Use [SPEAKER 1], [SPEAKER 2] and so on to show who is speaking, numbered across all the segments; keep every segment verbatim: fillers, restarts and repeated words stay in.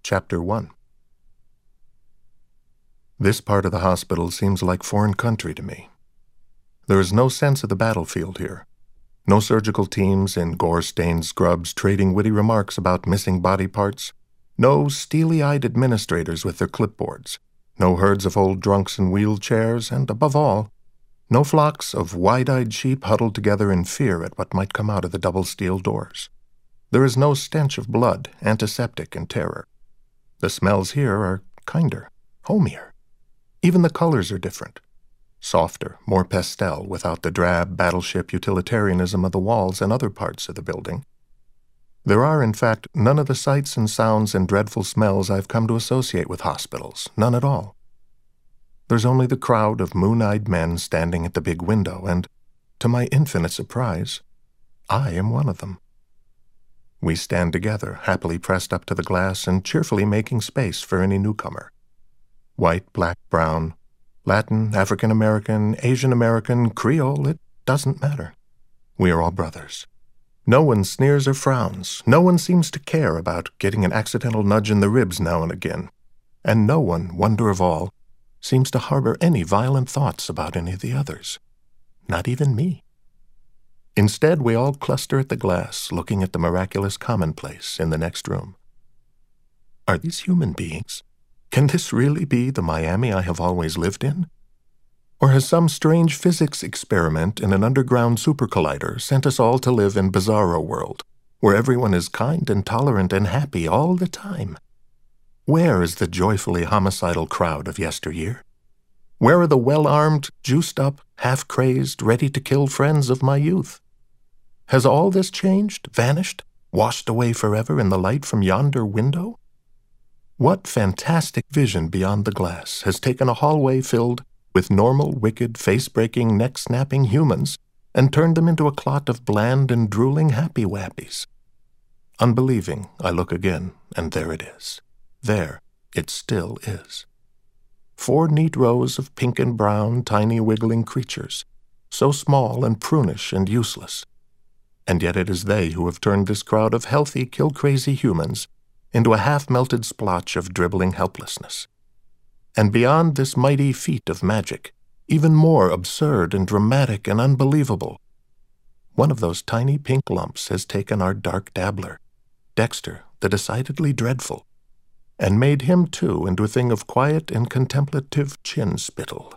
[SPEAKER 1] Chapter one. This part of the hospital seems like foreign country to me. There is no sense of the battlefield here. No surgical teams in gore-stained scrubs trading witty remarks about missing body parts. No steely-eyed administrators with their clipboards. No herds of old drunks in wheelchairs, and above all, no flocks of wide-eyed sheep huddled together in fear at what might come out of the double steel doors. There is no stench of blood, antiseptic, and terror. The smells here are kinder, homier. Even the colors are different. Softer, more pastel, without the drab battleship utilitarianism of the walls and other parts of the building. There are, in fact, none of the sights and sounds and dreadful smells I've come to associate with hospitals, none at all. There's only the crowd of moon-eyed men standing at the big window, and, to my infinite surprise, I am one of them. We stand together, happily pressed up to the glass and cheerfully making space for any newcomer. White, black, brown, Latin, African-American, Asian-American, Creole, it doesn't matter. We are all brothers. No one sneers or frowns. No one seems to care about getting an accidental nudge in the ribs now and again. And no one, wonder of all, seems to harbor any violent thoughts about any of the others. Not even me. Instead, we all cluster at the glass, looking at the miraculous commonplace in the next room. Are these human beings? Can this really be the Miami I have always lived in? Or has some strange physics experiment in an underground super collider sent us all to live in Bizarro World, where everyone is kind and tolerant and happy all the time? Where is the joyfully homicidal crowd of yesteryear? Where are the well-armed, juiced-up, half-crazed, ready-to-kill friends of my youth? Has all this changed, vanished, washed away forever in the light from yonder window? What fantastic vision beyond the glass has taken a hallway filled with normal, wicked, face-breaking, neck-snapping humans and turned them into a clot of bland and drooling happy-wappies? Unbelieving, I look again, and there it is. There it still is. Four neat rows of pink and brown, tiny wiggling creatures, so small and prunish and useless. And yet it is they who have turned this crowd of healthy, kill-crazy humans into a half-melted splotch of dribbling helplessness. And beyond this mighty feat of magic, even more absurd and dramatic and unbelievable, one of those tiny pink lumps has taken our dark dabbler, Dexter, the decidedly dreadful, and made him, too, into a thing of quiet and contemplative chin-spittle.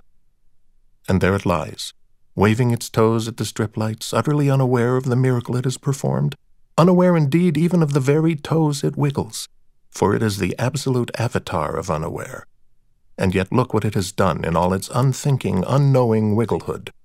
[SPEAKER 1] And there it lies, waving its toes at the strip lights, utterly unaware of the miracle it has performed, unaware indeed even of the very toes it wiggles, for it is the absolute avatar of unaware. And yet look what it has done in all its unthinking, unknowing wigglehood.